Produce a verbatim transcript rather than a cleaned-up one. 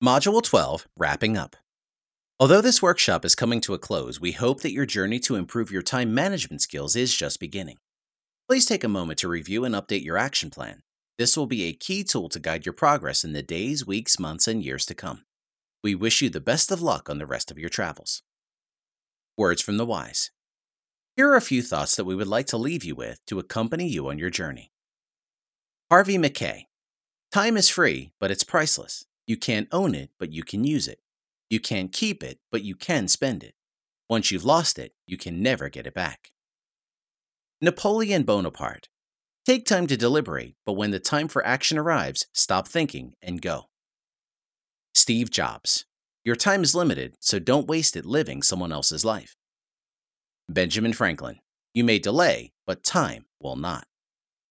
Module twelve, Wrapping Up. Although this workshop is coming to a close, we hope that your journey to improve your time management skills is just beginning. Please take a moment to review and update your action plan. This will be a key tool to guide your progress in the days, weeks, months, and years to come. We wish you the best of luck on the rest of your travels. Words from the wise. Here are a few thoughts that we would like to leave you with to accompany you on your journey. Harvey Mackay. Time is free, but it's priceless. You can't own it, but you can use it. You can't keep it, but you can spend it. Once you've lost it, you can never get it back. Napoleon Bonaparte. Take time to deliberate, but when the time for action arrives, stop thinking and go. Steve Jobs. Your time is limited, so don't waste it living someone else's life. Benjamin Franklin. You may delay, but time will not.